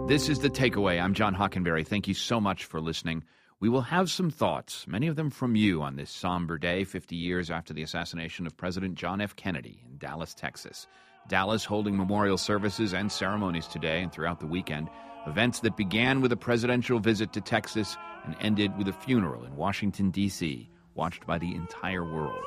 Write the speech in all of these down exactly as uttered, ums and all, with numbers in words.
This is The Takeaway. I'm John Hockenberry. Thank you so much for listening. We will have some thoughts, many of them from you, on this somber day, fifty years after the assassination of President John F. Kennedy in Dallas, Texas. Dallas holding memorial services and ceremonies today and throughout the weekend. Events that began with a presidential visit to Texas and ended with a funeral in Washington, D C, watched by the entire world.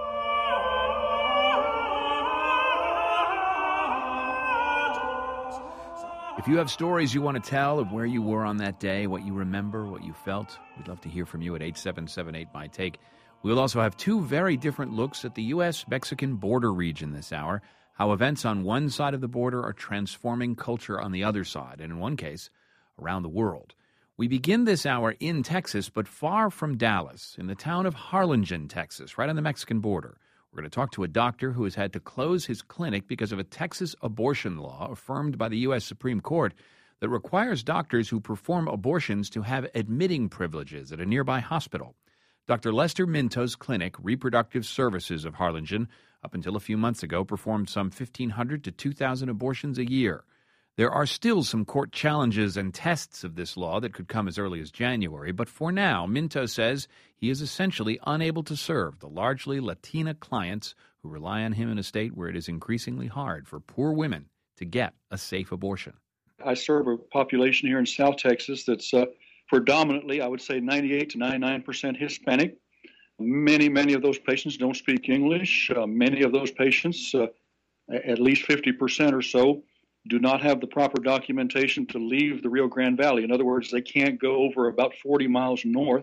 If you have stories you want to tell of where you were on that day, what you remember, what you felt, we'd love to hear from you at eight seven seven eight, M Y T A K E. We'll also have two very different looks at the U S Mexican border region this hour, how events on one side of the border are transforming culture on the other side, and in one case, around the world. We begin this hour in Texas, but far from Dallas, in the town of Harlingen, Texas, right on the Mexican border. We're going to talk to a doctor who has had to close his clinic because of a Texas abortion law affirmed by the U S Supreme Court that requires doctors who perform abortions to have admitting privileges at a nearby hospital. Doctor Lester Minto's clinic, Reproductive Services of Harlingen, up until a few months ago, performed some fifteen hundred to two thousand abortions a year. There are still some court challenges and tests of this law that could come as early as January, but for now, Minto says he is essentially unable to serve the largely Latina clients who rely on him in a state where it is increasingly hard for poor women to get a safe abortion. I serve a population here in South Texas that's uh, predominantly, I would say, ninety-eight to ninety-nine percent Hispanic. Many, many of those patients don't speak English. Uh, many of those patients, uh, at least fifty percent or so, do not have the proper documentation to leave the Rio Grande Valley. In other words, they can't go over about forty miles north.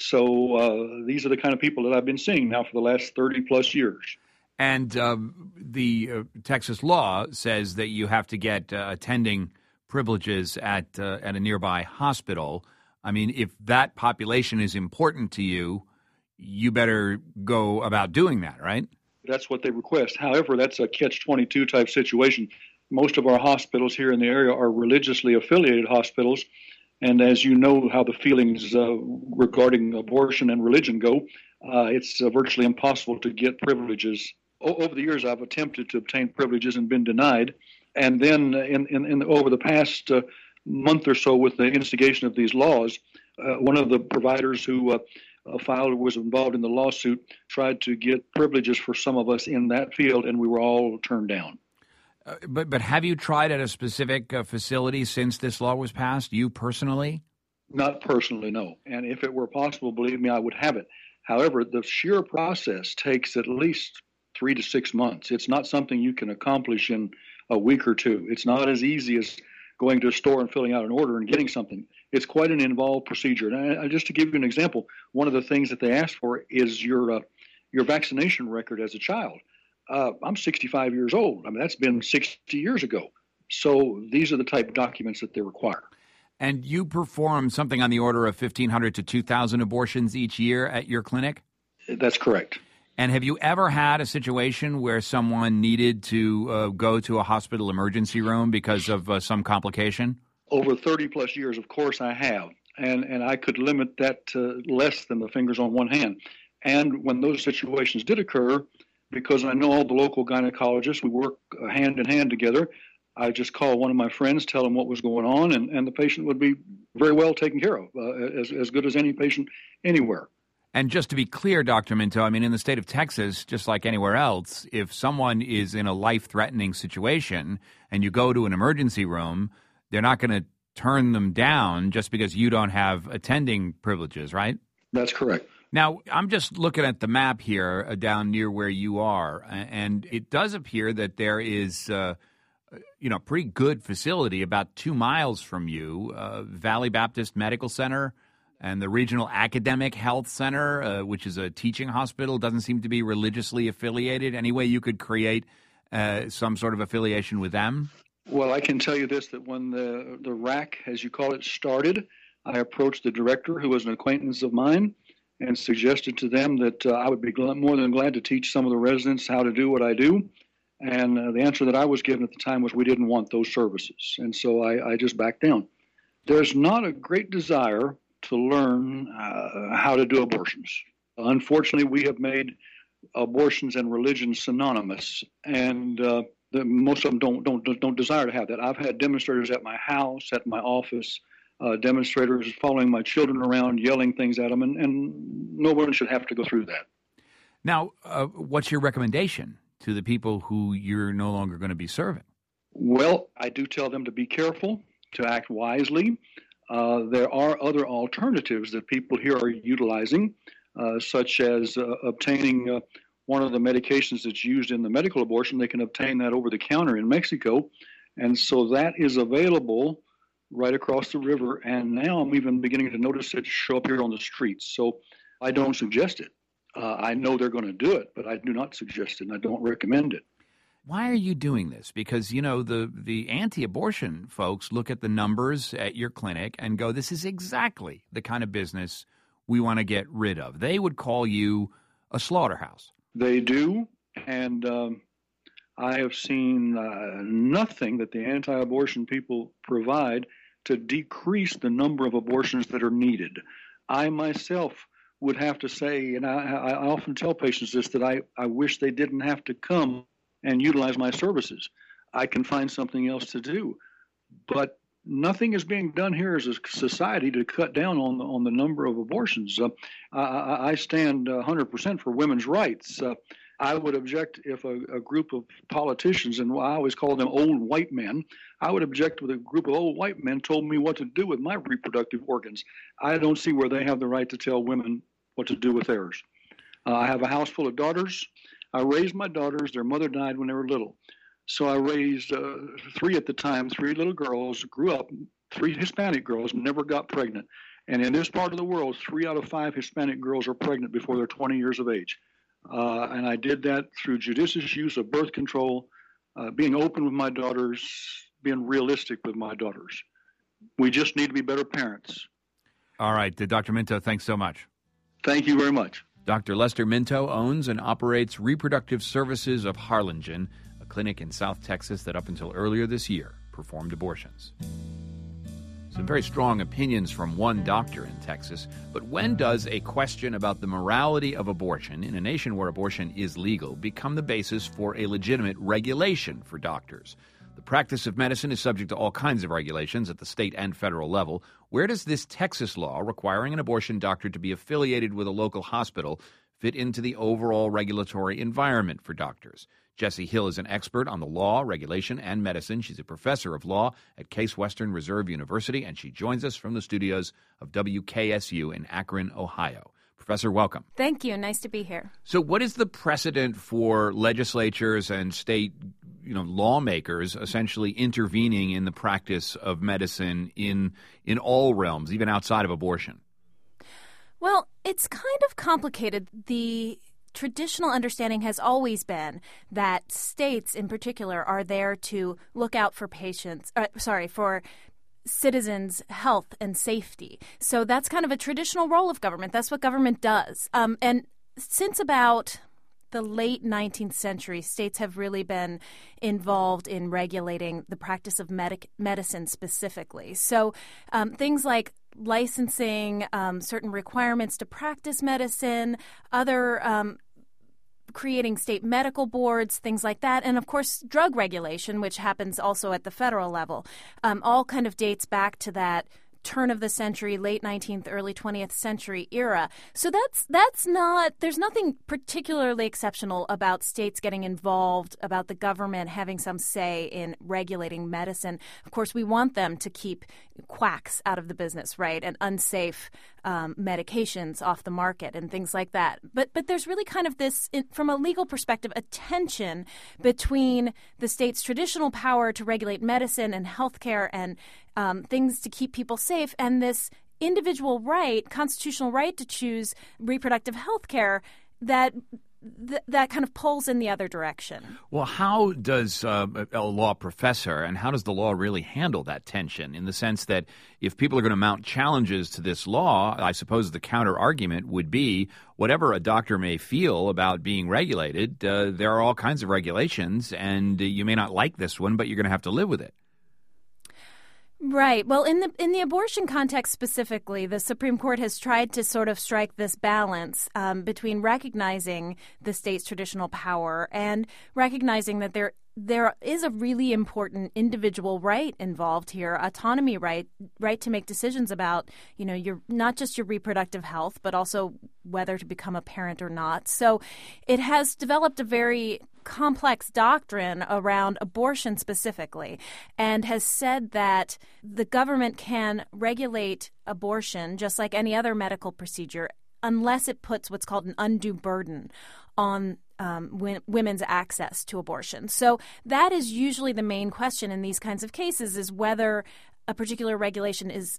So uh, these are the kind of people that I've been seeing now for the last thirty plus years. And um, the uh, Texas law says that you have to get uh, attending privileges at uh, at a nearby hospital. I mean, if that population is important to you, you better go about doing that, right? That's what they request. However, that's a catch twenty-two type situation. Most of our hospitals here in the area are religiously affiliated hospitals. And as you know how the feelings uh, regarding abortion and religion go, uh, it's uh, virtually impossible to get privileges. O- over the years, I've attempted to obtain privileges and been denied. And then in, in, in over the past uh, month or so with the instigation of these laws, uh, one of the providers who uh, uh, filed was involved in the lawsuit tried to get privileges for some of us in that field, and we were all turned down. Uh, but but have you tried at a specific uh, facility since this law was passed, you personally? Not personally, no. And if it were possible, believe me, I would have it. However, the sheer process takes at least three to six months. It's not something you can accomplish in a week or two. It's not as easy as going to a store and filling out an order and getting something. It's quite an involved procedure. And I, just to give you an example, one of the things that they ask for is your uh, your vaccination record as a child. Uh, I'm sixty-five years old. I mean, that's been sixty years ago. So these are the type of documents that they require. And you perform something on the order of fifteen hundred to two thousand abortions each year at your clinic? That's correct. And have you ever had a situation where someone needed to uh, go to a hospital emergency room because of uh, some complication? Over thirty plus years, of course, I have. And, and I could limit that to less than the fingers on one hand. And when those situations did occur, because I know all the local gynecologists, we work hand in hand together, I just call one of my friends, tell him what was going on, and, and the patient would be very well taken care of, uh, as, as good as any patient anywhere. And just to be clear, Doctor Minto, I mean, in the state of Texas, just like anywhere else, if someone is in a life-threatening situation and you go to an emergency room, they're not going to turn them down just because you don't have attending privileges, right? That's correct. Now, I'm just looking at the map here uh, down near where you are, and it does appear that there is, uh, you know, a pretty good facility about two miles from you, uh, Valley Baptist Medical Center and the Regional Academic Health Center, uh, which is a teaching hospital, doesn't seem to be religiously affiliated. Any way you could create uh, some sort of affiliation with them? Well, I can tell you this, that when the, the R A C, as you call it, started, I approached the director, who was an acquaintance of mine, and suggested to them that uh, I would be gl- more than glad to teach some of the residents how to do what I do. And uh, the answer that I was given at the time was we didn't want those services. And so I, I just backed down. There's not a great desire to learn uh, how to do abortions. Unfortunately, we have made abortions and religion synonymous. And uh, The, most of them don't, don't don't desire to have that. I've had demonstrators at my house, at my office, uh, demonstrators following my children around, yelling things at them, and, and no one should have to go through that. Now, uh, what's your recommendation to the people who you're no longer going to be serving? Well, I do tell them to be careful, to act wisely. Uh, there are other alternatives that people here are utilizing, uh, such as uh, obtaining uh, one of the medications that's used in the medical abortion. They can obtain that over the counter in Mexico. And so that is available right across the river. And now I'm even beginning to notice it show up here on the streets. So I don't suggest it. Uh, I know they're going to do it, but I do not suggest it, and I don't recommend it. Why are you doing this? Because, you know, the, the anti-abortion folks look at the numbers at your clinic and go, this is exactly the kind of business we want to get rid of. They would call you a slaughterhouse. They do, and um, I have seen uh, nothing that the anti-abortion people provide to decrease the number of abortions that are needed. I myself would have to say, and I, I often tell patients this, that I, I wish they didn't have to come and utilize my services. I can find something else to do. But nothing is being done here as a society to cut down on the, on the number of abortions. Uh, I, I stand one hundred percent for women's rights. Uh, I would object if a, a group of politicians, and I always call them old white men, I would object if a group of old white men told me what to do with my reproductive organs. I don't see where they have the right to tell women what to do with theirs. Uh, I have a house full of daughters. I raised my daughters. Their mother died when they were little. So I raised uh, three at the time, three little girls, grew up, three Hispanic girls, never got pregnant. And in this part of the world, three out of five Hispanic girls are pregnant before they're twenty years of age. Uh, and I did that through judicious use of birth control, uh, being open with my daughters, being realistic with my daughters. We just need to be better parents. All right. Doctor Minto, thanks so much. Thank you very much. Doctor Lester Minto owns and operates Reproductive Services of Harlingen, a clinic in South Texas that up until earlier this year performed abortions. Some very strong opinions from one doctor in Texas, but when does a question about the morality of abortion in a nation where abortion is legal become the basis for a legitimate regulation for doctors? The practice of medicine is subject to all kinds of regulations at the state and federal level. Where does this Texas law requiring an abortion doctor to be affiliated with a local hospital fit into the overall regulatory environment for doctors? Jessie Hill is an expert on the law, regulation, and medicine. She's a professor of law at Case Western Reserve University, and she joins us from the studios of W K S U in Akron, Ohio. Professor, welcome. Thank you. Nice to be here. So what is the precedent for legislatures and state you know, lawmakers essentially intervening in the practice of medicine in in all realms, even outside of abortion? Well, it's kind of complicated. The traditional understanding has always been that states in particular are there to look out for patients, uh, sorry, for citizens' health and safety. So that's kind of a traditional role of government. That's what government does. Um, and since about the late nineteenth century, states have really been involved in regulating the practice of medic- medicine specifically. So um, things like licensing, um, certain requirements to practice medicine, other um, creating state medical boards, things like that, and of course drug regulation, which happens also at the federal level, um, all kind of dates back to that turn of the century, late nineteenth, early twentieth century era. So that's that's not, there's nothing particularly exceptional about states getting involved, about the government having some say in regulating medicine. Of course, we want them to keep quacks out of the business, right, and unsafe um, medications off the market and things like that. But but there's really kind of this, in, from a legal perspective, a tension between the state's traditional power to regulate medicine and healthcare and um, things to keep people safe, and this individual right, constitutional right to choose reproductive health care that th- that kind of pulls in the other direction. Well, how does uh, a law professor and how does the law really handle that tension, in the sense that if people are going to mount challenges to this law, I suppose the counter argument would be whatever a doctor may feel about being regulated, uh, there are all kinds of regulations, and uh, you may not like this one, but you're going to have to live with it. Right. Well, in the in the abortion context specifically, the Supreme Court has tried to sort of strike this balance um, between recognizing the state's traditional power and recognizing that there there is a really important individual right involved here, autonomy right, right to make decisions about, you know, your not just your reproductive health, but also whether to become a parent or not. So it has developed a very complex doctrine around abortion specifically, and has said that the government can regulate abortion just like any other medical procedure unless it puts what's called an undue burden on um, w- women's access to abortion. So that is usually the main question in these kinds of cases, is whether a particular regulation is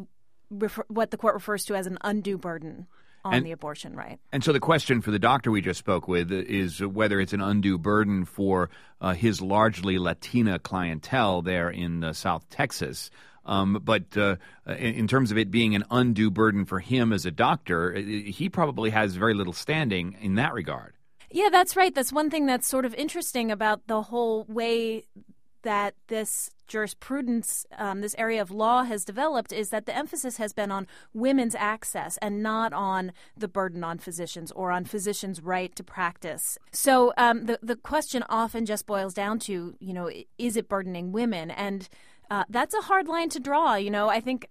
refer- what the court refers to as an undue burden on and, the abortion right. And so the question for the doctor we just spoke with is whether it's an undue burden for uh, his largely Latina clientele there in uh, South Texas. Um, but uh, in, in terms of it being an undue burden for him as a doctor, he probably has very little standing in that regard. Yeah, that's right. That's one thing that's sort of interesting about the whole way that this jurisprudence, um, this area of law has developed, is that the emphasis has been on women's access and not on the burden on physicians or on physicians' right to practice. So um, the, the question often just boils down to, you know, is it burdening women? And Uh, that's a hard line to draw. You know, I think,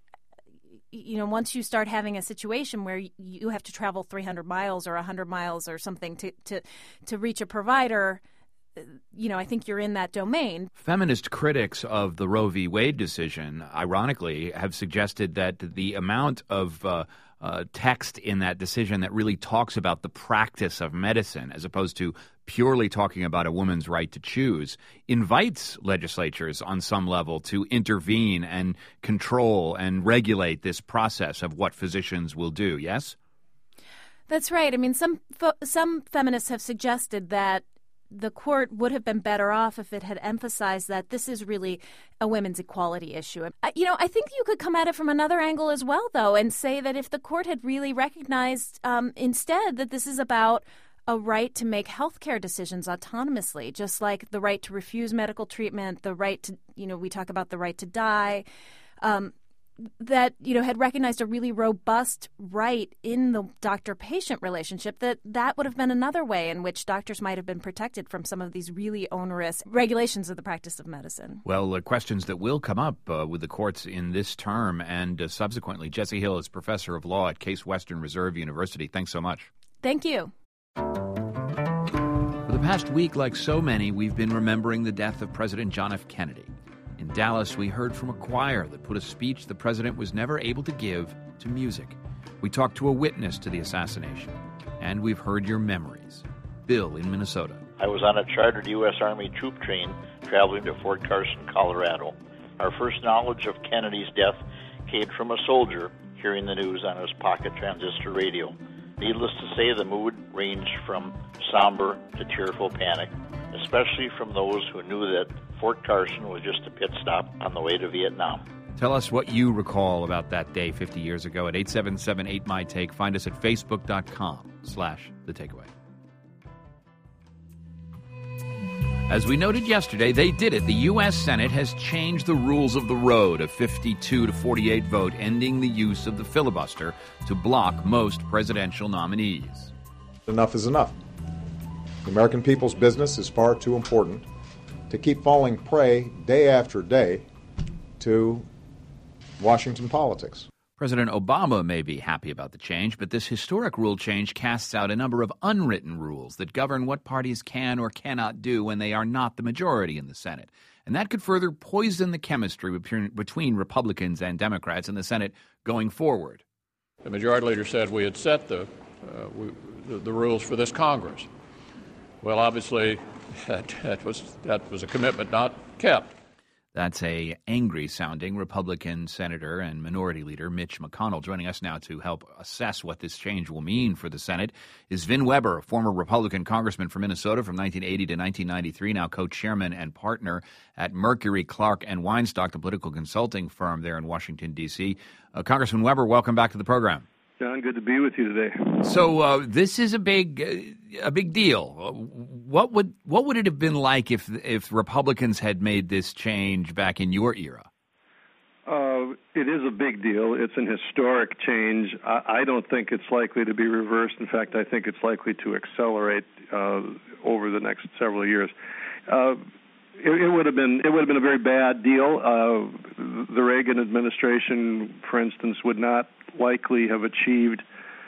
you know, once you start having a situation where you have to travel three hundred miles or one hundred miles or something to, to, to reach a provider, you know, I think you're in that domain. Feminist critics of the Roe v. Wade decision, ironically, have suggested that the amount of uh, uh, text in that decision that really talks about the practice of medicine, as opposed to purely talking about a woman's right to choose, invites legislatures on some level to intervene and control and regulate this process of what physicians will do, yes? That's right. I mean, some fo- some feminists have suggested that the court would have been better off if it had emphasized that this is really a women's equality issue. You know, I think you could come at it from another angle as well, though, and say that if the court had really recognized um, instead that this is about a right to make healthcare decisions autonomously, just like the right to refuse medical treatment, the right to, you know, we talk about the right to die, um, that, you know, had recognized a really robust right in the doctor-patient relationship, that that would have been another way in which doctors might have been protected from some of these really onerous regulations of the practice of medicine. Well, uh, questions that will come up uh, with the courts in this term and uh, subsequently. Jesse Hill is professor of law at Case Western Reserve University. Thanks so much. Thank you. For the past week, like so many, we've been remembering the death of President John F. Kennedy. In Dallas, we heard from a choir that put a speech the president was never able to give to music. We talked to a witness to the assassination, and we've heard your memories. Bill in Minnesota. I was on a chartered U S Army troop train traveling to Fort Carson, Colorado. Our first knowledge of Kennedy's death came from a soldier hearing the news on his pocket transistor radio. Needless to say, the mood ranged from somber to tearful panic, especially from those who knew that Fort Carson was just a pit stop on the way to Vietnam. Tell us what you recall about that day fifty years ago at eight seven seven eight my take. Find us at facebook.com slash the takeaway. As we noted yesterday, they did it. The U S. Senate has changed the rules of the road, a fifty-two to forty-eight vote, ending the use of the filibuster to block most presidential nominees. Enough is enough. The American people's business is far too important to keep falling prey day after day to Washington politics. President Obama may be happy about the change, but this historic rule change casts out a number of unwritten rules that govern what parties can or cannot do when they are not the majority in the Senate. And that could further poison the chemistry between Republicans and Democrats in the Senate going forward. The majority leader said we had set the, uh, we, the, the rules for this Congress. Well, obviously, that, that was that was a commitment not kept. That's a angry-sounding Republican Senator and Minority Leader Mitch McConnell. Joining us now to help assess what this change will mean for the Senate is Vin Weber, a former Republican congressman from Minnesota from nineteen eighty to nineteen ninety-three, now co-chairman and partner at Mercury, Clark and Weinstock, the political consulting firm there in Washington, D C. Uh, Congressman Weber, welcome back to the program. John, good to be with you today. So uh, this is a big, uh, a big deal. Uh, what would what would it have been like if if Republicans had made this change back in your era? Uh, it is a big deal. It's an historic change. I, I don't think it's likely to be reversed. In fact, I think it's likely to accelerate uh, over the next several years. Uh, it, it would have been it would have been a very bad deal. Uh, the Reagan administration, for instance, would not likely have achieved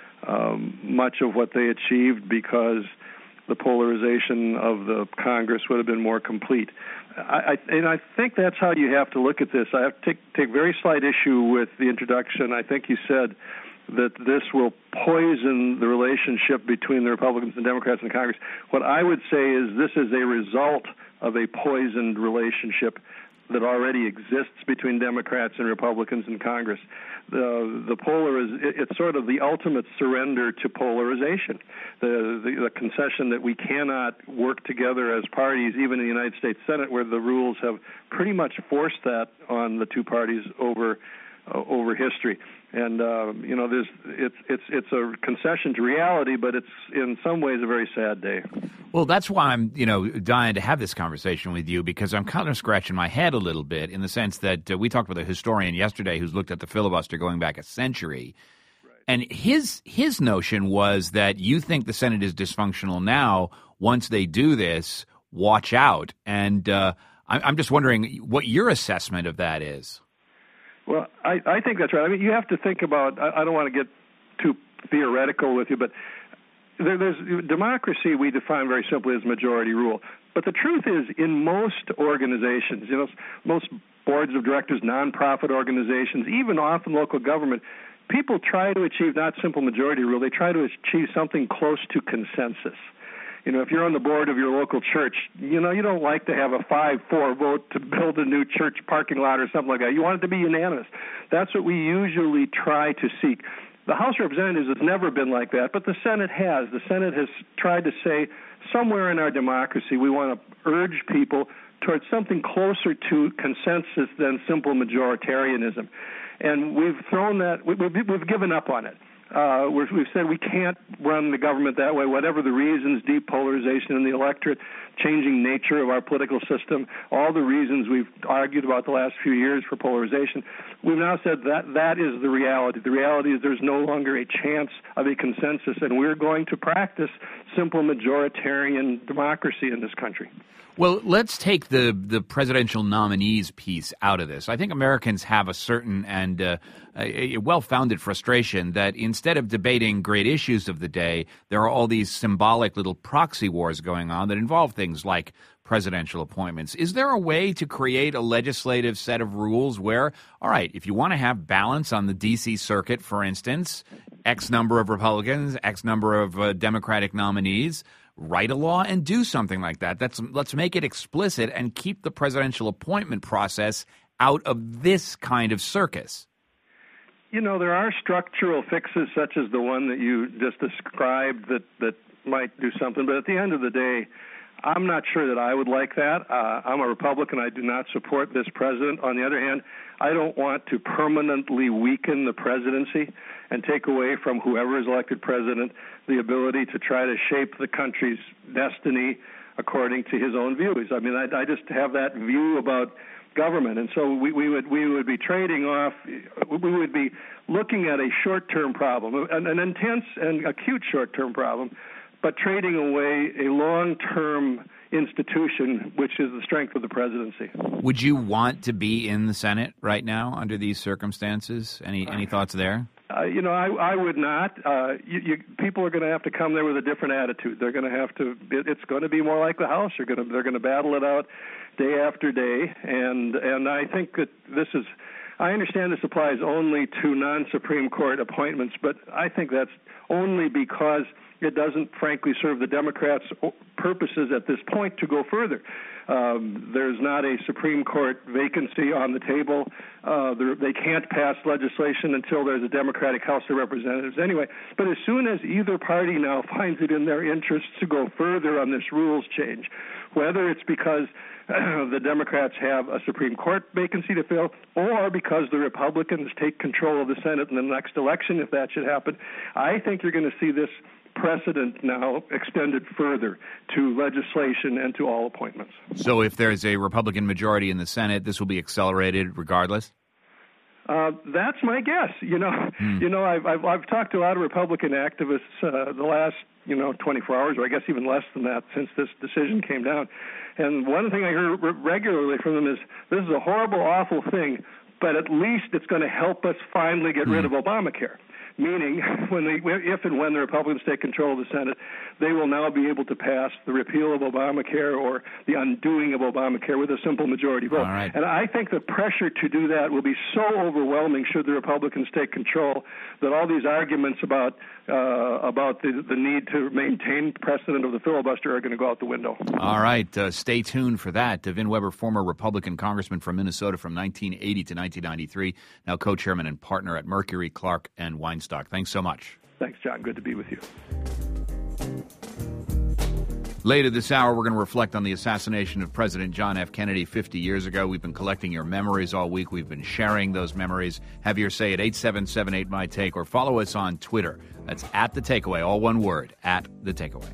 um, much of what they achieved because the polarization of the Congress would have been more complete. I, I, and I think that's how you have to look at this. I have to take, take very slight issue with the introduction. I think you said that this will poison the relationship between the Republicans and Democrats in Congress. What I would say is this is a result of a poisoned relationship that already exists between Democrats and Republicans in Congress. The the polariz- it's sort of the ultimate surrender to polarization, the, the the concession that we cannot work together as parties, even in the United States Senate, where the rules have pretty much forced that on the two parties over uh, over history. And uh, you know, there's it's it's it's a concession to reality, but it's in some ways a very sad day. Well, that's why I'm you know dying to have this conversation with you, because I'm kind of scratching my head a little bit in the sense that uh, we talked with a historian yesterday who's looked at the filibuster going back a century, right. And his his notion was that you think the Senate is dysfunctional now. Once they do this, watch out. And uh, I'm just wondering what your assessment of that is. Well, I, I think that's right. I mean, you have to think about, I, I don't want to get too theoretical with you, but there, there's democracy we define very simply as majority rule. But the truth is, in most organizations, you know, most boards of directors, nonprofit organizations, even often local government, people try to achieve not simple majority rule, they try to achieve something close to consensus. You know, if you're on the board of your local church, you know, you don't like to have a five four vote to build a new church parking lot or something like that. You want it to be unanimous. That's what we usually try to seek. The House of Representatives has never been like that, but the Senate has. The Senate has tried to say somewhere in our democracy we want to urge people towards something closer to consensus than simple majoritarianism. And we've thrown that, we've, we've given up on it. Uh, we're, we've said we can't run the government that way, whatever the reasons, deep polarization in the electorate, changing nature of our political system, all the reasons we've argued about the last few years for polarization. We've now said that that is the reality. The reality is there's no longer a chance of a consensus, and we're going to practice simple majoritarian democracy in this country. Well, let's take the, the presidential nominees piece out of this. I think Americans have a certain and uh, a, a well-founded frustration that instead of debating great issues of the day, there are all these symbolic little proxy wars going on that involve things like presidential appointments. Is there a way to create a legislative set of rules where, all right, if you want to have balance on the D C circuit, for instance, X number of Republicans, X number of uh, Democratic nominees, write a law and do something like that. That's, let's make it explicit and keep the presidential appointment process out of this kind of circus. You know, there are structural fixes such as the one that you just described that, that might do something. But at the end of the day, I'm not sure that I would like that. Uh, I'm a Republican. I do not support this president. On the other hand, I don't want to permanently weaken the presidency and take away from whoever is elected president the ability to try to shape the country's destiny according to his own views. I mean, I, I just have that view about government, and so we, we would we would be trading off. We would be looking at a short-term problem, an, an intense and acute short-term problem, but trading away a long-term institution, which is the strength of the presidency. Would you want to be in the Senate right now under these circumstances? Any any thoughts there? Uh, you know, I, I would not. Uh, you, you, people are going to have to come there with a different attitude. They're going to have to. It, it's going to be more like the House. They're going to they're going to battle it out day after day, and and I think that this is. I understand this applies only to non-Supreme Court appointments, but I think that's only because it doesn't, frankly, serve the Democrats' purposes at this point to go further. Um, there's not a Supreme Court vacancy on the table. Uh, they can't pass legislation until there's a Democratic House of Representatives anyway. But as soon as either party now finds it in their interest to go further on this rules change, whether it's because uh, the Democrats have a Supreme Court vacancy to fill or because the Republicans take control of the Senate in the next election, if that should happen, I think you're going to see this precedent now extended further to legislation and to all appointments. So if there's a Republican majority in the Senate, this will be accelerated regardless? Uh, that's my guess. You know, hmm. you know, I've, I've I've talked to a lot of Republican activists uh, the last you know, twenty-four hours, or I guess even less than that, since this decision came down. And one thing I hear regularly from them is, this is a horrible, awful thing, but at least it's going to help us finally get mm. rid of Obamacare. Meaning, when they, if and when the Republicans take control of the Senate, they will now be able to pass the repeal of Obamacare or the undoing of Obamacare with a simple majority vote. Right. And I think the pressure to do that will be so overwhelming should the Republicans take control that all these arguments about uh, about the, the need to maintain precedent of the filibuster are going to go out the window. All right. Uh, stay tuned for that. Uh, Vin Weber, former Republican congressman from Minnesota from nineteen eighty to nineteen ninety-three, now co-chairman and partner at Mercury, Clark, and Weinstein. Thanks so much. Thanks, John. Good to be with you. Later this hour, we're going to reflect on the assassination of President John F. Kennedy fifty years ago. We've been collecting your memories all week. We've been sharing those memories. Have your say at eight seven seven eight my take or follow us on Twitter. That's at The Takeaway, all one word, at The Takeaway.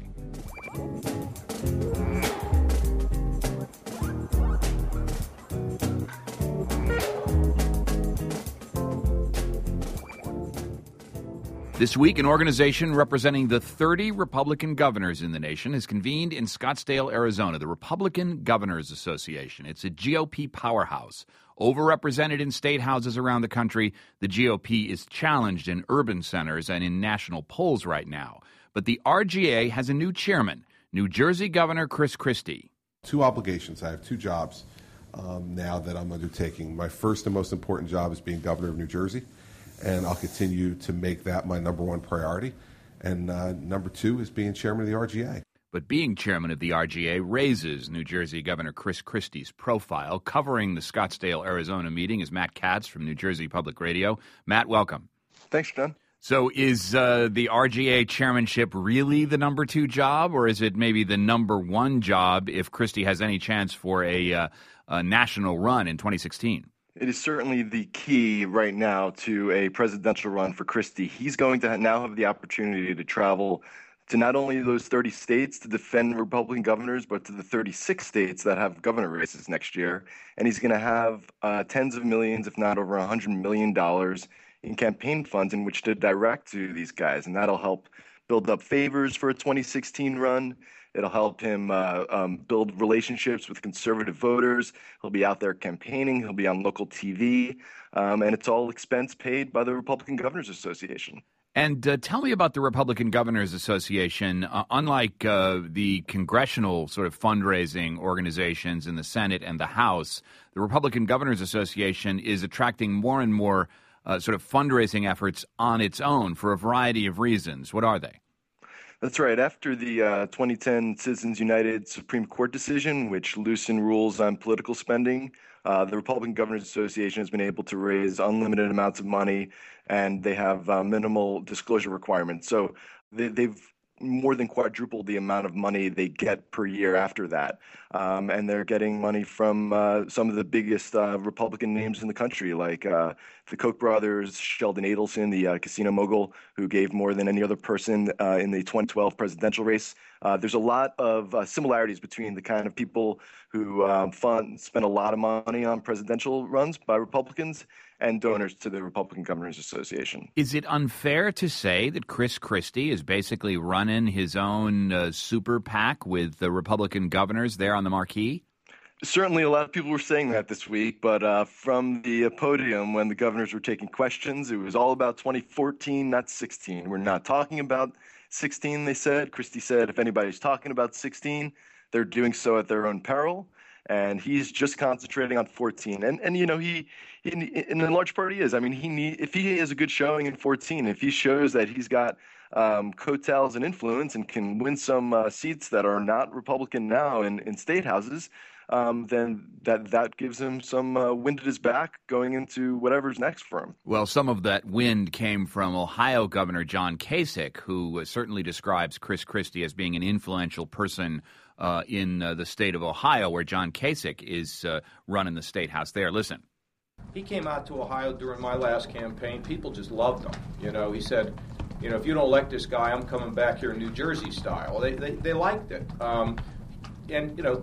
This week, an organization representing the thirty Republican governors in the nation has convened in Scottsdale, Arizona, the Republican Governors Association. It's a G O P powerhouse. Overrepresented in state houses around the country, the G O P is challenged in urban centers and in national polls right now. But the R G A has a new chairman, New Jersey Governor Chris Christie. Two obligations. I have two jobs um, now that I'm undertaking. My first and most important job is being governor of New Jersey, and I'll continue to make that my number one priority. And uh, number two is being chairman of the R G A. But being chairman of the R G A raises New Jersey Governor Chris Christie's profile. Covering the Scottsdale, Arizona meeting is Matt Katz from New Jersey Public Radio. Matt, welcome. Thanks, John. So is uh, the R G A chairmanship really the number two job, or is it maybe the number one job if Christie has any chance for a, uh, a national run in twenty sixteen? It is certainly the key right now to a presidential run for Christie. He's going to now have the opportunity to travel to not only those thirty states to defend Republican governors, but to the thirty-six states that have governor races next year. And he's going to have uh, tens of millions, if not over one hundred million dollars in campaign funds in which to direct to these guys. And that'll help build up favors for a twenty sixteen run. It'll help him uh, um, build relationships with conservative voters. He'll be out there campaigning. He'll be on local T V. Um, and it's all expense paid by the Republican Governors Association. And uh, tell me about the Republican Governors Association. Uh, unlike uh, the congressional sort of fundraising organizations in the Senate and the House, the Republican Governors Association is attracting more and more uh, sort of fundraising efforts on its own for a variety of reasons. What are they? That's right. After the uh, twenty ten Citizens United Supreme Court decision, which loosened rules on political spending, uh, the Republican Governors Association has been able to raise unlimited amounts of money, and they have uh, minimal disclosure requirements. So they, they've more than quadrupled the amount of money they get per year after that. Um, and they're getting money from uh, some of the biggest uh, Republican names in the country, like uh, the Koch brothers, Sheldon Adelson, the uh, casino mogul, who gave more than any other person uh, in the twenty twelve presidential race. Uh, there's a lot of uh, similarities between the kind of people who um, fund, spend a lot of money on presidential runs by Republicans and donors to the Republican Governors Association. Is it unfair to say that Chris Christie is basically running his own uh, super PAC with the Republican governors there on the marquee? Certainly a lot of people were saying that this week, but uh, from the podium when the governors were taking questions, it was all about twenty fourteen, not sixteen. We're not talking about sixteen, they said. Christie said if anybody's talking about sixteen, they're doing so at their own peril. And he's just concentrating on fourteen. And, and you know, he, he, in a large part he is. I mean, he need, if he has a good showing in fourteen, if he shows that he's got um, coattails and influence and can win some uh, seats that are not Republican now in, in state houses, um, then that, that gives him some uh, wind at his back going into whatever's next for him. Well, some of that wind came from Ohio Governor John Kasich, who uh, certainly describes Chris Christie as being an influential person Uh, in uh, the state of Ohio, where John Kasich is uh, running the state house there. Listen. He came out to Ohio during my last campaign. People just loved him. You know, he said, you know, if you don't elect this guy, I'm coming back here in New Jersey style. They they, they liked it. Um, and, you know,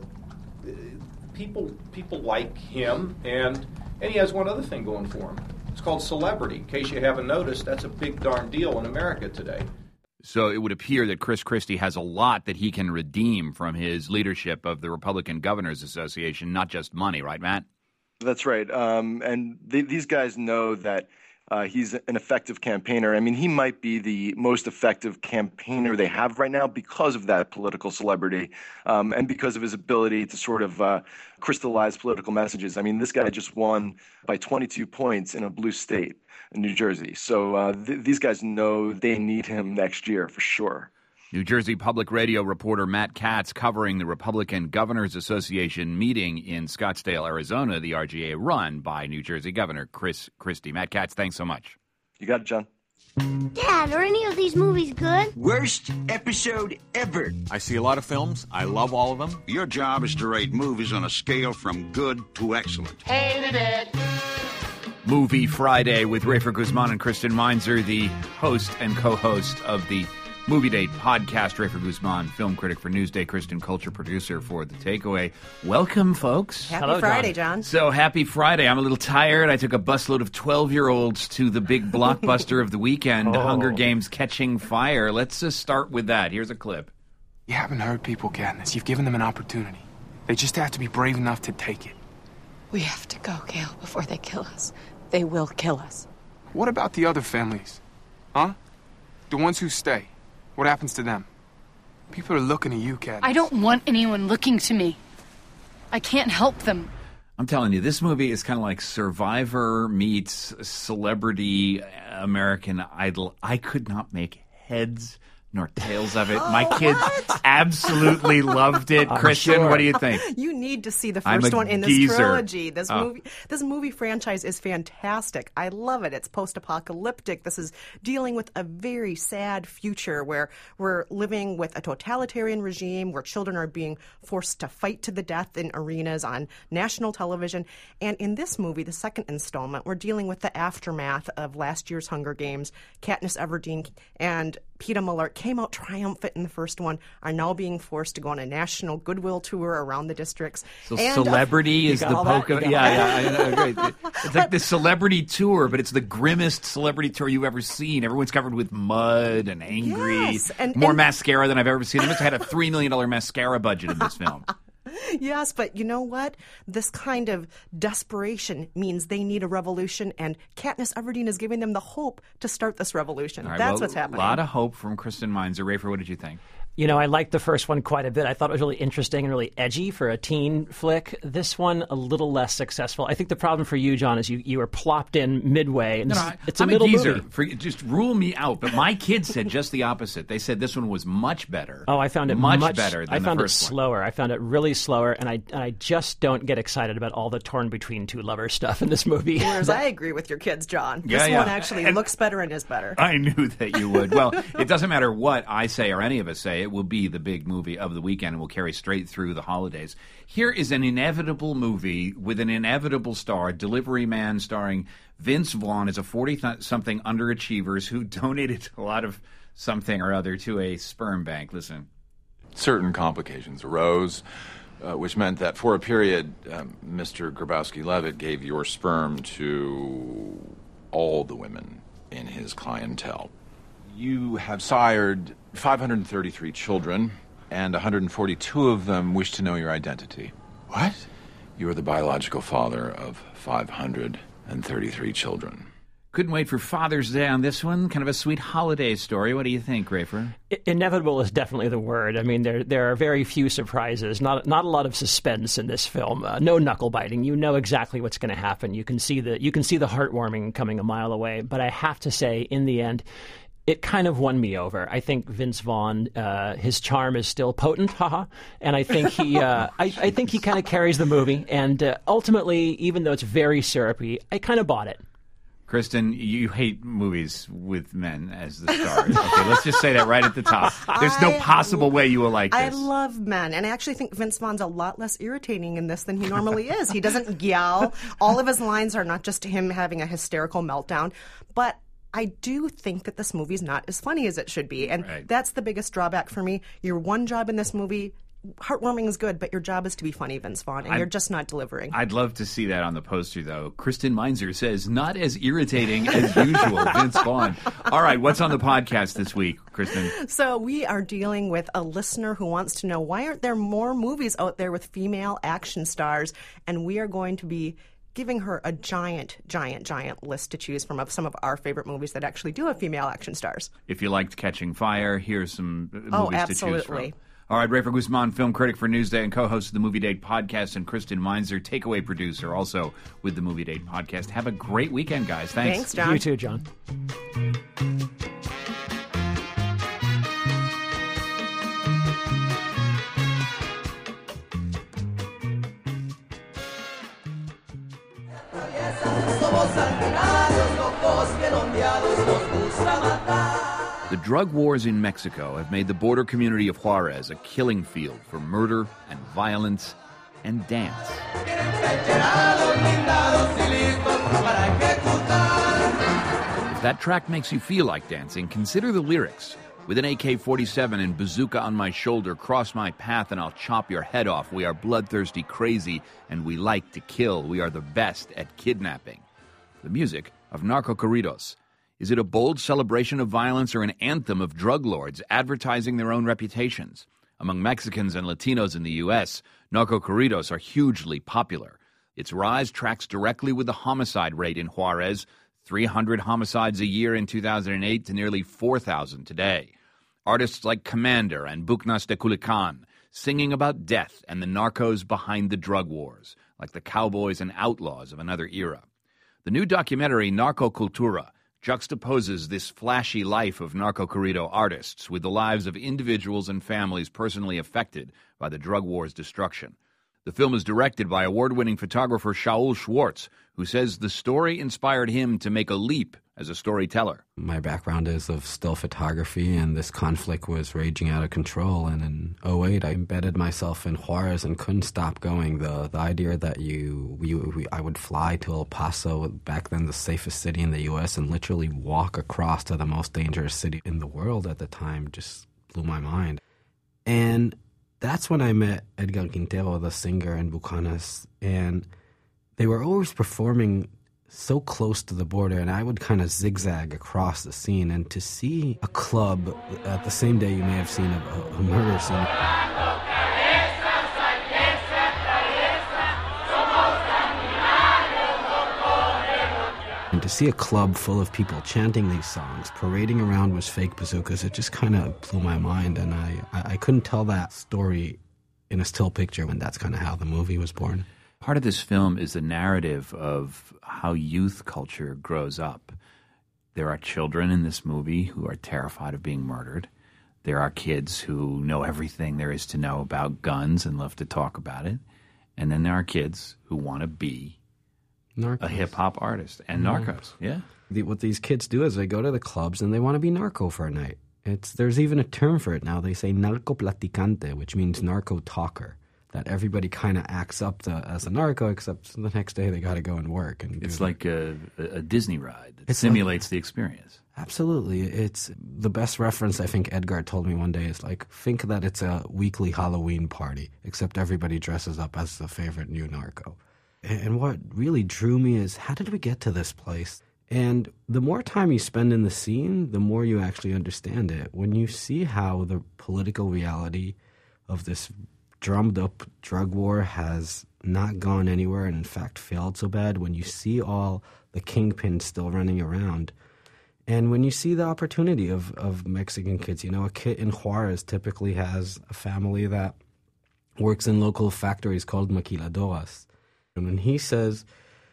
people people like him. And, and he has one other thing going for him. It's called celebrity. In case you haven't noticed, that's a big darn deal in America today. So it would appear that Chris Christie has a lot that he can redeem from his leadership of the Republican Governors Association, not just money, right, Matt? That's right. Um, and th- these guys know that uh, he's an effective campaigner. I mean, he might be the most effective campaigner they have right now because of that political celebrity um, and because of his ability to sort of uh, crystallize political messages. I mean, this guy just won by twenty-two points in a blue state in New Jersey. So uh, th- these guys know they need him next year for sure. New Jersey Public Radio reporter Matt Katz covering the Republican Governors Association meeting in Scottsdale, Arizona, the R G A run by New Jersey Governor Chris Christie. Matt Katz, thanks so much. You got it, John. Dad, are any of these movies good? Worst episode ever. I see a lot of films. I love all of them. Your job is to rate movies on a scale from good to excellent. Hated it. Movie Friday with Rafer Guzman and Kristen Meinzer, the host and co-host of the Movie Date podcast. Rafer Guzman, film critic for Newsday, Kristen, culture producer for The Takeaway. Welcome, folks. Happy Hello, Friday, John. John. So, happy Friday. I'm a little tired. I took a busload of twelve-year-olds to the big blockbuster of the weekend, oh. Hunger Games Catching Fire. Let's just start with that. Here's a clip. You haven't hurt people, Katniss. You've given them an opportunity. They just have to be brave enough to take it. We have to go, Gale, before they kill us. They will kill us. What about the other families? Huh? The ones who stay. What happens to them? People are looking at you, Katniss. I don't want anyone looking to me. I can't help them. I'm telling you, this movie is kind of like Survivor meets Celebrity American Idol. I could not make heads nor tails of it. My kids what? absolutely loved it. Kristen, sure. what do you think? You need to see the I'm first a one in this geezer. trilogy. This oh. movie, this movie franchise is fantastic. I love it. It's post-apocalyptic. This is dealing with a very sad future where we're living with a totalitarian regime where children are being forced to fight to the death in arenas on national television. And in this movie, the second installment, we're dealing with the aftermath of last year's Hunger Games. Katniss Everdeen and Peeta Mellark came out triumphant in the first one, are now being forced to go on a national goodwill tour around the districts. So and, celebrity uh, is the poker. Yeah, yeah, yeah, great. It's like the celebrity tour, but it's the grimmest celebrity tour you've ever seen. Everyone's covered with mud and angry. Yes, and, More and, mascara than I've ever seen. They must have had a three million dollars mascara budget in this film. Yes, but you know what? This kind of desperation means they need a revolution, and Katniss Everdeen is giving them the hope to start this revolution. Right, That's well, what's happening. A lot of hope from Kristen Meinzer. Rafer, what did you think? You know, I liked the first one quite a bit. I thought it was really interesting and really edgy for a teen flick. This one, a little less successful. I think the problem for you, John, is you, you were plopped in midway. And no, this, no, it's I'm a middle a geezer. movie. For, just rule me out. But my kids said just the opposite. They said this one was much better. Oh, I found it much, much better than I found the it first slower. one. I found it really slower, and I and I just don't get excited about all the torn between two lovers stuff in this movie. Whereas I agree with your kids, John. This yeah, yeah. one actually and looks better and is better. I knew that you would. Well, it doesn't matter what I say or any of us say. It will be the big movie of the weekend and will carry straight through the holidays. Here is an inevitable movie with an inevitable star, Delivery Man, starring Vince Vaughn as a forty-something underachievers who donated a lot of something or other to a sperm bank. Listen. Certain complications arose, uh, which meant that for a period, um, Mister Grabowski-Levitt gave your sperm to all the women in his clientele. You have sired five hundred thirty-three children, and one hundred forty-two of them wish to know your identity. What? You are the biological father of five hundred thirty-three children. Couldn't wait for Father's Day on this one. Kind of a sweet holiday story. What do you think, Rafer? Inevitable is definitely the word. I mean, there there are very few surprises. Not not a lot of suspense in this film. Uh, no knuckle biting. You know exactly what's going to happen. You can see the you can see the heartwarming coming a mile away. But I have to say, in the end, it kind of won me over. I think Vince Vaughn, uh, his charm is still potent, haha, and I think he, uh, I, I think he kind of carries the movie. And uh, ultimately, even though it's very syrupy, I kind of bought it. Kristen, you hate movies with men as the stars. Okay, let's just say that right at the top. There's no possible I, way you will like this. I love men, and I actually think Vince Vaughn's a lot less irritating in this than he normally is. He doesn't yell. All of his lines are not just him having a hysterical meltdown, but I do think that this movie's not as funny as it should be, and right. That's the biggest drawback for me. Your one job in this movie heartwarming is good, but your job is to be funny, Vince Vaughn, and I'd, you're just not delivering. I'd love to see that on the poster, though. Kristen Meinzer says, not as irritating as usual, Vince Vaughn. All right, what's on the podcast this week, Kristen? So we are dealing with a listener who wants to know, why aren't there more movies out there with female action stars? And we are going to be giving her a giant, giant, giant list to choose from of some of our favorite movies that actually do have female action stars. If you liked Catching Fire, here's some movies oh, to choose from. absolutely. All right, Rafer Guzman, film critic for Newsday and co-host of the Movie Date podcast, and Kristen Meinzer, takeaway producer, also with the Movie Date podcast. Have a great weekend, guys. Thanks. Thanks, John. You too, John. The drug wars in Mexico have made the border community of Juarez a killing field for murder and violence and dance. If that track makes you feel like dancing, consider the lyrics. With an A K forty-seven and bazooka on my shoulder, cross my path and I'll chop your head off. We are bloodthirsty, crazy, and we like to kill. We are the best at kidnapping. The music of Narco Corridos. Is it a bold celebration of violence or an anthem of drug lords advertising their own reputations? Among Mexicans and Latinos in the U S, narco corridos are hugely popular. Its rise tracks directly with the homicide rate in Juarez, three hundred homicides a year in two thousand eight to nearly four thousand today. Artists like Commander and Bucnas de Culican singing about death and the narcos behind the drug wars, like the cowboys and outlaws of another era. The new documentary, Narco Cultura, juxtaposes this flashy life of narco corrido artists with the lives of individuals and families personally affected by the drug war's destruction. The film is directed by award-winning photographer Shaul Schwartz, who says the story inspired him to make a leap as a storyteller. My background is of still photography, and this conflict was raging out of control. And in oh eight, I embedded myself in Juarez and couldn't stop going. The the idea that you, you we, I would fly to El Paso, back then the safest city in the U S, and literally walk across to the most dangerous city in the world at the time just blew my mind. And that's when I met Edgar Quintero, the singer, and Bucanas, and they were always performing so close to the border, and I would kind of zigzag across the scene. And to see a club at the same day you may have seen a, a murder scene. And to see a club full of people chanting these songs, parading around with fake bazookas, it just kind of blew my mind. And I, I, I couldn't tell that story in a still picture, and that's kind of how the movie was born. Part of this film is the narrative of how youth culture grows up. There are children in this movie who are terrified of being murdered. There are kids who know everything there is to know about guns and love to talk about it. And then there are kids who want to be Narcos. A hip-hop artist. And mm-hmm. narcos, yeah. The, what these kids do is they go to the clubs and they want to be narco for a night. It's There's even a term for it now. They say narco platicante, which means narco talker. That everybody kind of acts up to, as a narco, except the next day they got to go and work. And it's like a, a Disney ride that simulates like, the experience. Absolutely. It's the best reference I think Edgar told me one day is like, think that it's a weekly Halloween party, except everybody dresses up as the favorite new narco. And what really drew me is, how did we get to this place? And the more time you spend in the scene, the more you actually understand it. When you see how the political reality of this drummed-up drug war has not gone anywhere and, in fact, failed so bad, when you see all the kingpins still running around, and when you see the opportunity of, of Mexican kids, you know, a kid in Juarez typically has a family that works in local factories called maquiladoras. And when he says,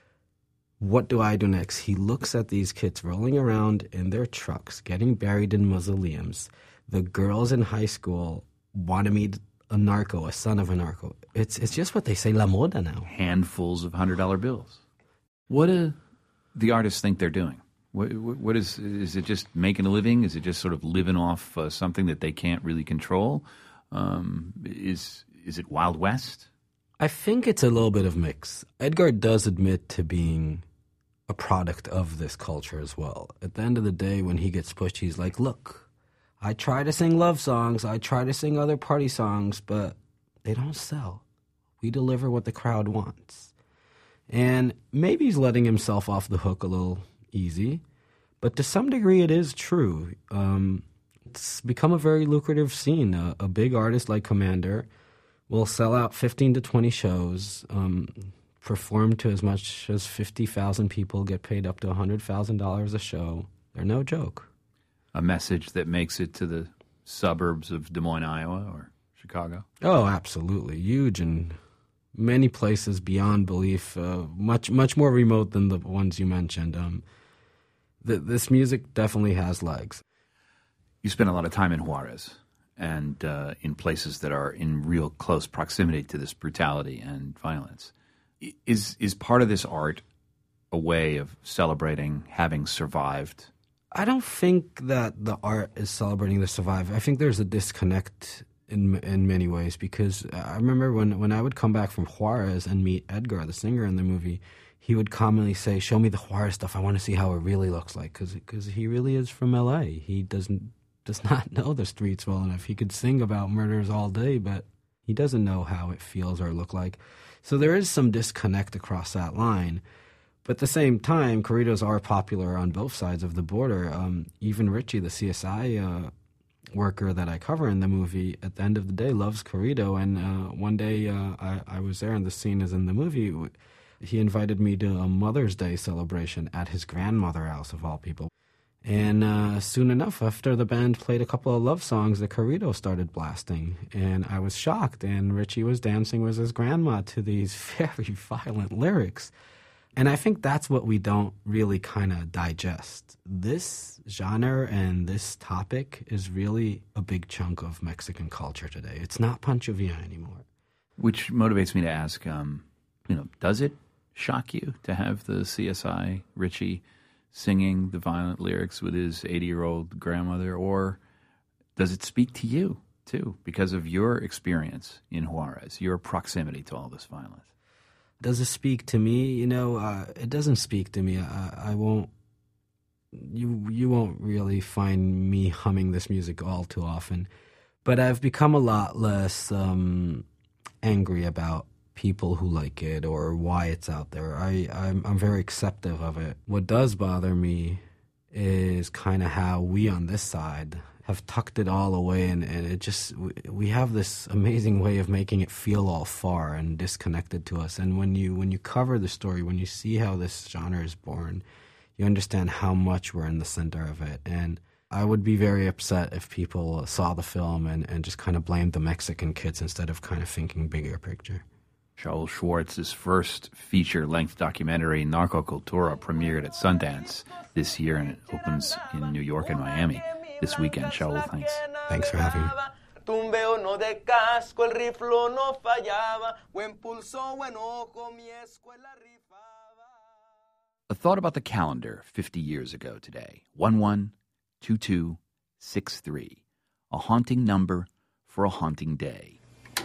what do I do next? He looks at these kids rolling around in their trucks, getting buried in mausoleums. The girls in high school want to meet a narco, a son of a narco. It's it's just what they say, la moda now. Handfuls of one hundred dollar bills. What do the artists think they're doing? What, what, what is, is it just making a living? Is it just sort of living off uh, something that they can't really control? Um, is is it Wild West? I think it's a little bit of mix. Edgar does admit to being a product of this culture as well. At the end of the day, when he gets pushed, he's like, look, I try to sing love songs, I try to sing other party songs, but they don't sell. We deliver what the crowd wants. And maybe he's letting himself off the hook a little easy, but to some degree it is true. Um, it's become a very lucrative scene. A, a big artist like Commander will sell out fifteen to twenty shows, um, perform to as much as fifty thousand people, get paid up to one hundred thousand dollars a show. They're no joke. A message that makes it to the suburbs of Des Moines, Iowa, or Chicago? Oh, absolutely. Huge in many places beyond belief, uh, much much more remote than the ones you mentioned. Um, th- this music definitely has legs. You spend a lot of time in Juarez and uh, in places that are in real close proximity to this brutality and violence. Is is part of this art a way of celebrating having survived? I don't think that the art is celebrating the survivor. I think there's a disconnect in in many ways, because I remember when, when I would come back from Juarez and meet Edgar, the singer in the movie, he would commonly say, "Show me the Juarez stuff. I want to see how it really looks like," because he really is from L A. He doesn't does not know the streets well enough. He could sing about murders all day, but he doesn't know how it feels or look like. So there is some disconnect across that line. But at the same time, corridos are popular on both sides of the border. Um, even Richie, the C S I uh, worker that I cover in the movie, at the end of the day loves corrido. And uh, one day uh, I, I was there, and the scene is in the movie. He invited me to a Mother's Day celebration at his grandmother's house, of all people. And uh, soon enough, after the band played a couple of love songs, the corrido started blasting. And I was shocked, and Richie was dancing with his grandma to these very violent lyrics. And I think that's what we don't really kind of digest. This genre and this topic is really a big chunk of Mexican culture today. It's not Pancho Villa anymore. Which motivates me to ask, um, you know, does it shock you to have the C S I Richie singing the violent lyrics with his eighty-year-old grandmother, or does it speak to you, too, because of your experience in Juarez, your proximity to all this violence? Does it speak to me? You know, uh, it doesn't speak to me. I, I won't. You you won't really find me humming this music all too often, but I've become a lot less um, angry about people who like it or why it's out there. I I'm, I'm very acceptive of it. What does bother me is kind of how we on this side have tucked it all away, and, and it just, we have this amazing way of making it feel all far and disconnected to us. And when you when you cover the story, when you see how this genre is born, you understand how much we're in the center of it. And I would be very upset if people saw the film and, and just kind of blamed the Mexican kids instead of kind of thinking bigger picture. Shaul Schwartz's first feature-length documentary, Narcocultura, premiered at Sundance this year, and it opens in New York and Miami this weekend. Shaul, thanks. Thanks for having me. A thought about the calendar fifty years ago today. one one two two six three. A haunting number for a haunting day.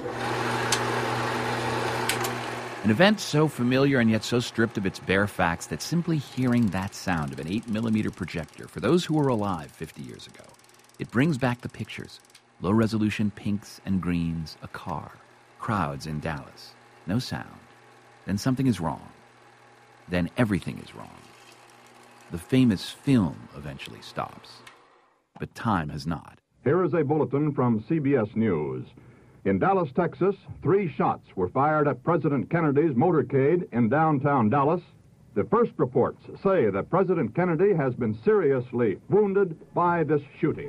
An event so familiar and yet so stripped of its bare facts that simply hearing that sound of an eight millimeter projector, for those who were alive fifty years ago, it brings back the pictures. Low-resolution pinks and greens, a car, crowds in Dallas. No sound. Then something is wrong. Then everything is wrong. The famous film eventually stops. But time has not. Here is a bulletin from C B S News. In Dallas, Texas, three shots were fired at President Kennedy's motorcade in downtown Dallas. The first reports say that President Kennedy has been seriously wounded by this shooting.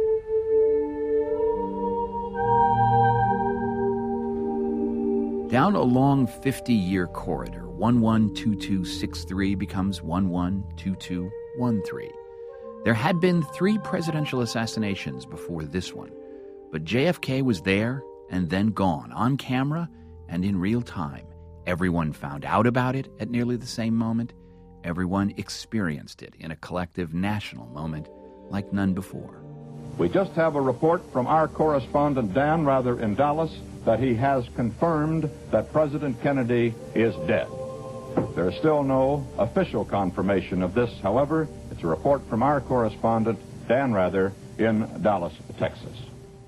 Down a long fifty-year corridor, one one two two six three becomes one one two two one three. There had been three presidential assassinations before this one, but J F K was there and then gone, on camera and in real time. Everyone found out about it at nearly the same moment. Everyone experienced it in a collective national moment like none before. We just have a report from our correspondent Dan Rather in Dallas that he has confirmed that President Kennedy is dead. There is still no official confirmation of this, however. It's a report from our correspondent Dan Rather in Dallas, Texas.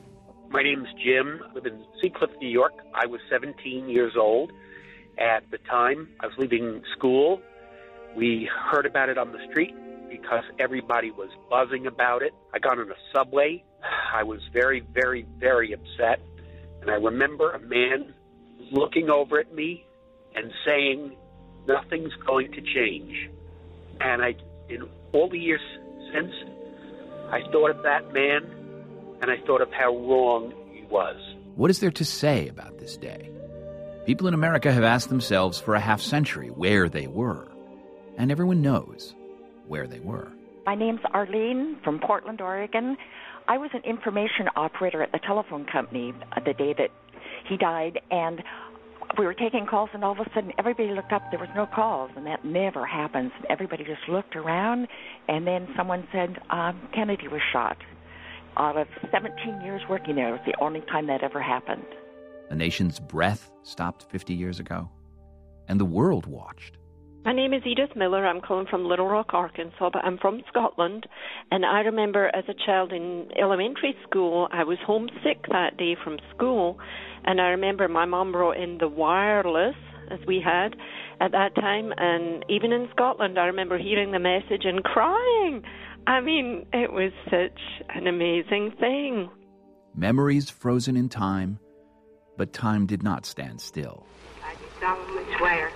My name's Jim. I live in Seacliff, New York. I was seventeen years old at the time. I was leaving school. We heard about it on the street because everybody was buzzing about it. I got on a subway. I was very, very, very upset. And I remember a man looking over at me and saying, nothing's going to change. And I, in all the years since, I thought of that man, and I thought of how wrong he was. What is there to say about this day? People in America have asked themselves for a half century where they were. And everyone knows where they were. My name's Arlene from Portland, Oregon. I was an information operator at the telephone company the day that he died, and we were taking calls, and all of a sudden everybody looked up. There was no calls, and that never happens. Everybody just looked around, and then someone said, um, Kennedy was shot. Out of seventeen years working there, it was the only time that ever happened. The nation's breath stopped fifty years ago, and the world watched. My name is Edith Miller. I'm calling from Little Rock, Arkansas, but I'm from Scotland. And I remember as a child in elementary school, I was homesick that day from school. And I remember my mom brought in the wireless, as we had at that time. And even in Scotland, I remember hearing the message and crying. I mean, it was such an amazing thing. Memories frozen in time, but time did not stand still. I do solemnly swear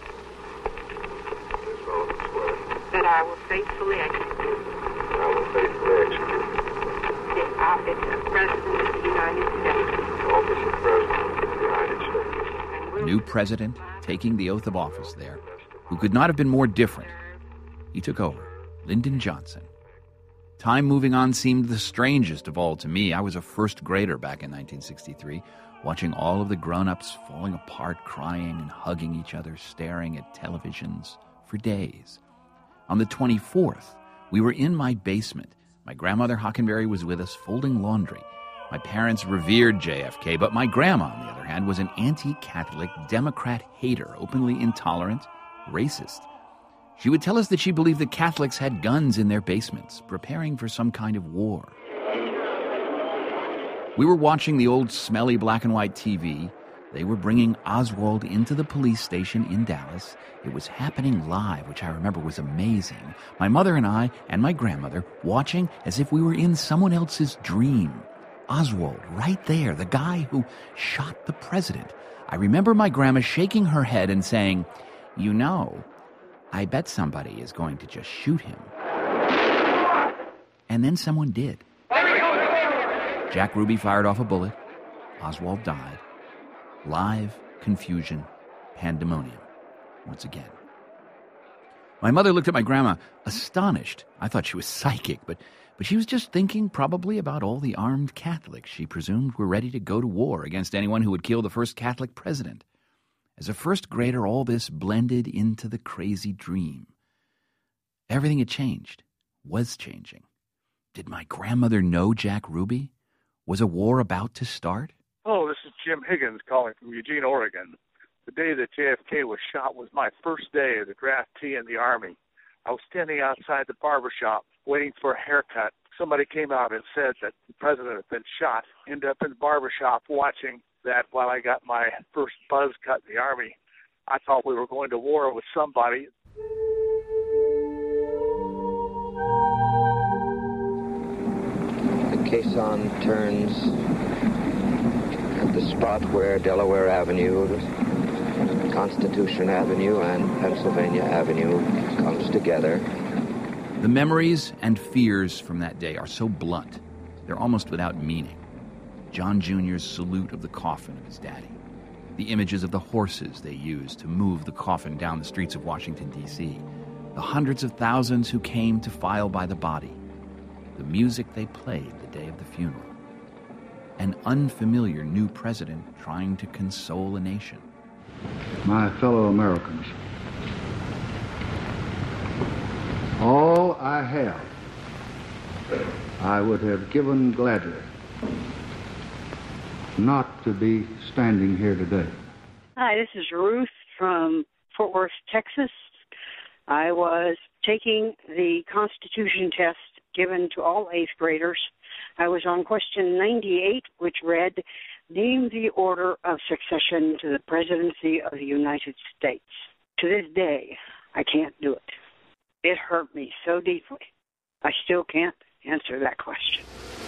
that I will faithfully execute I will faithfully execute the office of President of the United States. the office of President of the United States. A new president taking the oath of office there, who could not have been more different. He took over, Lyndon Johnson. Time moving on seemed the strangest of all to me. I was a first grader back in nineteen sixty-three, watching all of the grown-ups falling apart, crying and hugging each other, staring at televisions for days. On the twenty-fourth, we were in my basement. My grandmother Hockenberry was with us folding laundry. My parents revered J F K, but my grandma, on the other hand, was an anti-Catholic, Democrat hater, openly intolerant, racist. She would tell us that she believed that Catholics had guns in their basements, preparing for some kind of war. We were watching the old smelly black and white T V. They were bringing Oswald into the police station in Dallas. It was happening live, which I remember was amazing. My mother and I and my grandmother watching as if we were in someone else's dream. Oswald, right there, the guy who shot the president. I remember my grandma shaking her head and saying, you know, I bet somebody is going to just shoot him. And then someone did. Jack Ruby fired off a bullet. Oswald died. Live confusion, pandemonium, once again. My mother looked at my grandma, astonished. I thought she was psychic, but, but she was just thinking probably about all the armed Catholics she presumed were ready to go to war against anyone who would kill the first Catholic president. As a first grader, all this blended into the crazy dream. Everything had changed, was changing. Did my grandmother know Jack Ruby? Was a war about to start? Hello, this is Jim Higgins calling from Eugene, Oregon. The day that J F K was shot was my first day as a draftee in the Army. I was standing outside the barber shop waiting for a haircut. Somebody came out and said that the president had been shot. Ended up in the barber shop watching that while I got my first buzz cut in the Army. I thought we were going to war with somebody. The caisson turns at the spot where Delaware Avenue, Constitution Avenue, and Pennsylvania Avenue comes together. The memories and fears from that day are so blunt, they're almost without meaning. John Junior's salute of the coffin of his daddy. The images of the horses they used to move the coffin down the streets of Washington, D C The hundreds of thousands who came to file by the body. The music they played the day of the funeral. An unfamiliar new president trying to console a nation. My fellow Americans, all I have, I would have given gladly not to be standing here today. Hi, this is Ruth from Fort Worth, Texas. I was taking the Constitution test given to all eighth graders. I was on question ninety-eight, which read, name the order of succession to the presidency of the United States. To this day, I can't do it. It hurt me so deeply. I still can't answer that question.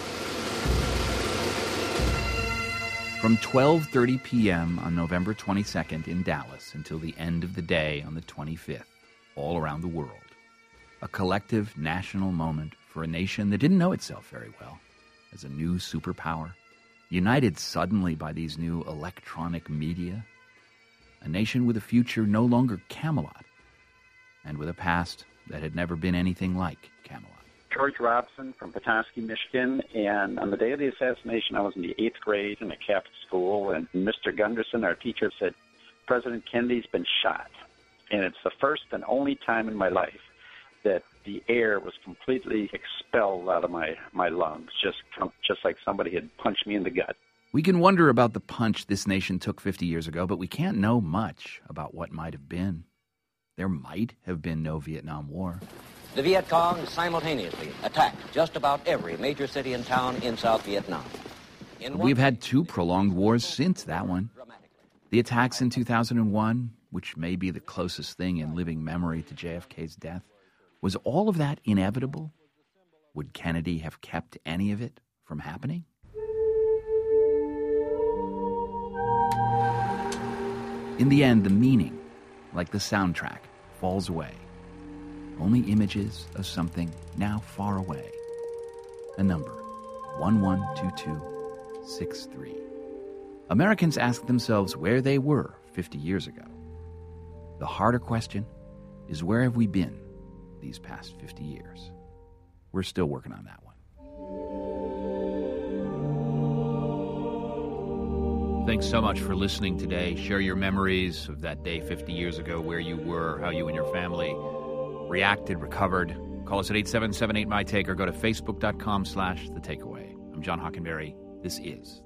From twelve thirty p.m. on November twenty-second in Dallas until the end of the day on the twenty-fifth, all around the world, a collective national moment for a nation that didn't know itself very well as a new superpower, united suddenly by these new electronic media, a nation with a future no longer Camelot, and with a past that had never been anything like Camelot. George Robson from Petoskey, Michigan, and on the day of the assassination, I was in the eighth grade in a Catholic school, and Mister Gunderson, our teacher, said, President Kennedy's been shot. And it's the first and only time in my life that the air was completely expelled out of my, my lungs, just, just like somebody had punched me in the gut. We can wonder about the punch this nation took fifty years ago, but we can't know much about what might have been. There might have been no Vietnam War. The Viet Cong simultaneously attacked just about every major city and town in South Vietnam. In We've had two prolonged wars since that one. The attacks in two thousand one, which may be the closest thing in living memory to J F K's death, was all of that inevitable? Would Kennedy have kept any of it from happening? In the end, the meaning, like the soundtrack, falls away. Only images of something now far away. A number, one one two two six three. Americans ask themselves where they were fifty years ago. The harder question is, where have we been these past fifty years? We're still working on that one. Thanks so much for listening today. Share your memories of that day fifty years ago, where you were, how you and your family reacted, recovered. Call us at eight seven seven eight, M Y T A K E or go to facebook.com slash The Takeaway. I'm John Hockenberry. This is